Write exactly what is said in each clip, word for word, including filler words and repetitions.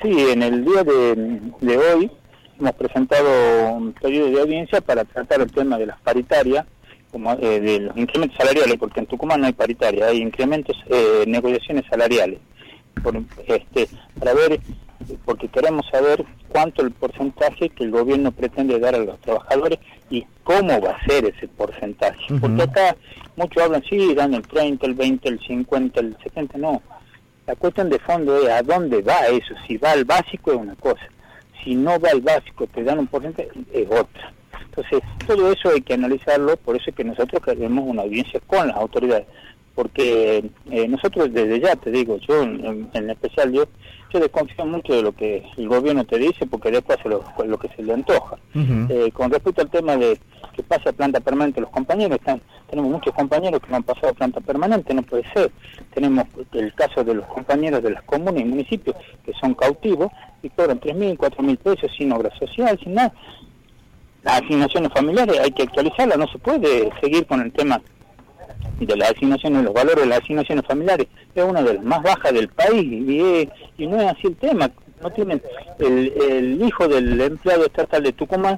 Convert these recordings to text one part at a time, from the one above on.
Sí, en el día de, de hoy hemos presentado un pedido de audiencia para tratar el tema de las paritarias, como eh, de los incrementos salariales, porque en Tucumán no hay paritaria, hay incrementos, eh, negociaciones salariales, por, este, para ver, porque queremos saber cuánto el porcentaje que el gobierno pretende dar a los trabajadores y cómo va a ser ese porcentaje, uh-huh. Porque acá muchos hablan, sí, dan el treinta, el veinte, el cincuenta, el setenta, no. La cuestión de fondo es a dónde va eso. Si va al básico es una cosa, si no va al básico te dan un porcentaje es otra. Entonces todo eso hay que analizarlo, por eso es que nosotros queremos una audiencia con las autoridades, porque eh, nosotros desde ya te digo, yo en, en especial yo yo desconfío mucho de lo que el gobierno te dice, porque después hace lo, lo que se le antoja. Uh-huh. Eh, con respecto al tema de que pase a planta permanente los compañeros, están, tenemos muchos compañeros que no han pasado a planta permanente, no puede ser. Tenemos el caso de los compañeros de las comunas y municipios que son cautivos y cobran tres mil, cuatro mil pesos sin obra social, sin nada. Las asignaciones familiares hay que actualizarlas, no se puede seguir con el tema de las asignaciones, los valores de las asignaciones familiares, es una de las más bajas del país y, y no es así el tema. No tienen el, el hijo del empleado estatal de Tucumán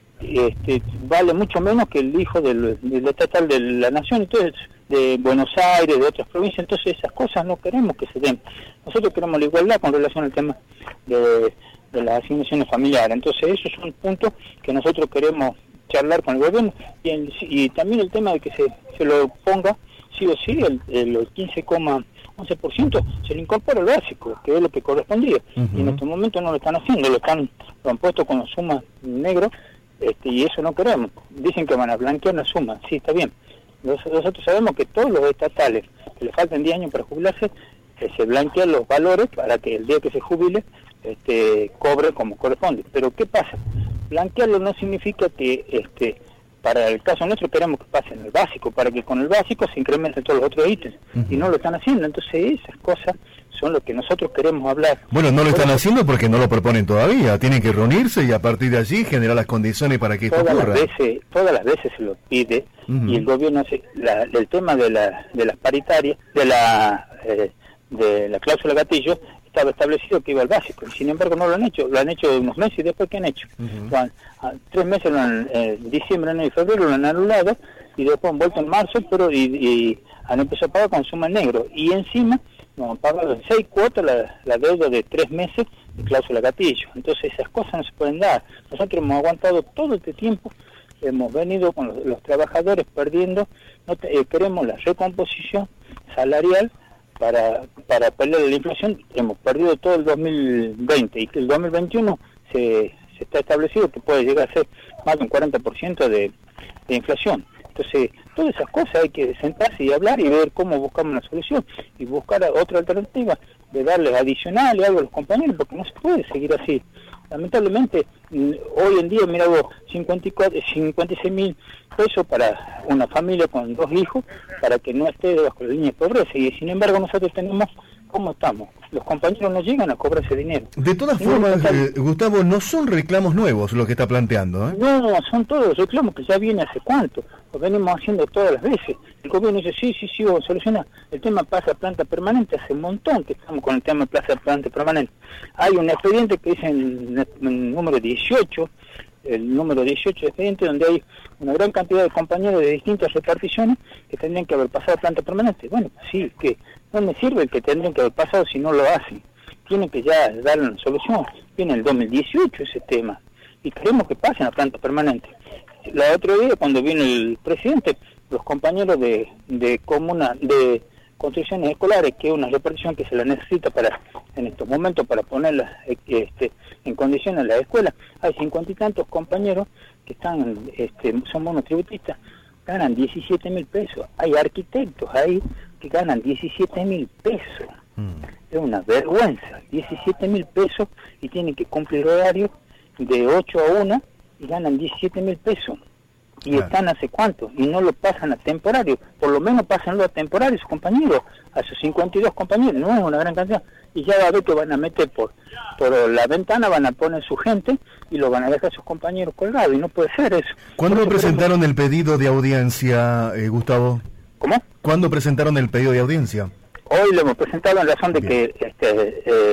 este, vale mucho menos que el hijo del, del estatal de la nación, entonces de Buenos Aires, de otras provincias, entonces esas cosas no queremos que se den. Nosotros queremos la igualdad con relación al tema de, de las asignaciones familiares, entonces esos son puntos que nosotros queremos charlar con el gobierno y, el, y también el tema de que se, se lo ponga sí o sí el, el quince coma once por ciento se le incorpora el básico, que es lo que correspondía. Uh-huh. Y en estos momentos no lo están haciendo, lo están lo han puesto con la suma negro, este, y eso no queremos. Dicen que van a blanquear la suma, sí, está bien. Nosotros sabemos que todos los estatales que le faltan diez años para jubilarse, que se blanquean los valores para que el día que se jubile este, cobre como corresponde. Pero ¿qué pasa? Blanquearlo no significa que este para el caso nuestro queremos que pase en el básico, para que con el básico se incrementen todos los otros ítems, uh-huh. Y no lo están haciendo, entonces esas cosas son lo que nosotros queremos hablar. Bueno, no lo están haciendo porque no lo proponen todavía, tienen que reunirse y a partir de allí generar las condiciones para que esto todas ocurra. Las veces, todas las veces se lo pide, uh-huh. Y el gobierno hace, la, el tema de, la, de las paritarias, de la, eh, de la cláusula gatillo, estaba establecido que iba al básico, y sin embargo no lo han hecho, lo han hecho unos meses y después ¿qué han hecho? Uh-huh. Van, a, tres meses, lo han, eh, diciembre, enero y febrero lo han anulado, y después han vuelto en marzo, pero y, y han empezado a pagar con suma en negro, y encima nos han pagado en seis cuotas la, la deuda de tres meses de cláusula gatillo, entonces esas cosas no se pueden dar. Nosotros hemos aguantado todo este tiempo, hemos venido con los, los trabajadores perdiendo, no te, eh, queremos la recomposición salarial para para pelear la inflación. Hemos perdido todo el dos mil veinte y que el dos mil veintiuno se, se está establecido que puede llegar a ser más de un cuarenta por ciento de, de inflación. Entonces, todas esas cosas hay que sentarse y hablar y ver cómo buscamos una solución y buscar otra alternativa de darles adicionales algo a los compañeros, porque no se puede seguir así. Lamentablemente, hoy en día, mira vos, cincuenta y cuatro, cincuenta y seis mil pesos para una familia con dos hijos, para que no esté debajo de la línea de pobreza, y sin embargo nosotros tenemos, ¿cómo estamos? Los compañeros no llegan a cobrar ese dinero. De todas y formas, no eh, Gustavo, no son reclamos nuevos lo que está planteando, ¿eh? No, son todos reclamos que ya viene hace cuánto, lo venimos haciendo todas las veces. El gobierno dice, sí, sí, sí, vamos a solucionar. El tema pasa a planta permanente, hace un montón que estamos con el tema de plaza de planta permanente. Hay un expediente que dice en el número dieciocho, el número dieciocho de expediente, donde hay una gran cantidad de compañeros de distintas reparticiones que tendrían que haber pasado a planta permanente. Bueno, sí, que no me sirve el que tendrían que haber pasado si no lo hacen. Tienen que ya darle una solución. Viene el dos mil dieciocho ese tema y queremos que pasen a planta permanente. La otro día, cuando vino el presidente, los compañeros de, de comuna, de construcciones escolares, que es una repartición que se la necesita para en estos momentos para ponerlas este, en condiciones en la escuela, hay cincuenta y tantos compañeros que están, este, son monotributistas, ganan diecisiete mil pesos. Hay arquitectos ahí que ganan diecisiete mil pesos. Mm. Es una vergüenza, diecisiete mil pesos y tienen que cumplir horario de ocho a una y ganan diecisiete mil pesos. Y claro. Están hace cuánto, y no lo pasan a temporario, por lo menos pásenlo a temporario sus compañeros, a sus cincuenta y dos compañeros, no es una gran cantidad, y ya va a ver que van a meter por, por la ventana, van a poner su gente, y lo van a dejar sus compañeros colgados, y no puede ser eso. ¿Cuándo eso presentaron queremos... el pedido de audiencia, eh, Gustavo? ¿Cómo? ¿Cuándo presentaron el pedido de audiencia? Hoy lo hemos presentado en razón de Bien. que este, eh,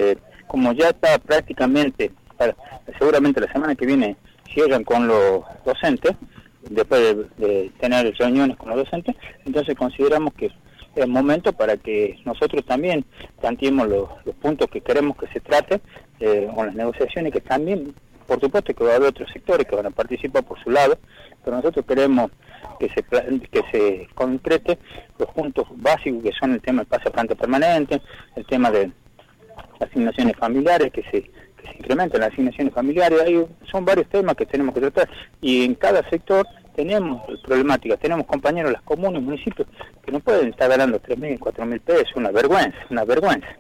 como ya está prácticamente, para, seguramente la semana que viene cierran con los docentes, después de, de tener reuniones con los docentes, entonces consideramos que es momento para que nosotros también planteemos los, los puntos que queremos que se trate eh, con las negociaciones, que también, por supuesto que va a haber otros sectores que van a participar por su lado, pero nosotros queremos que se que se concrete los puntos básicos, que son el tema del pase a planta permanente, el tema de asignaciones familiares, que se, que se incrementen las asignaciones familiares. Hay, son varios temas que tenemos que tratar, y en cada sector tenemos problemáticas, tenemos compañeros, las comunas, municipios, que no pueden estar ganando tres mil, cuatro mil pesos, una vergüenza, una vergüenza.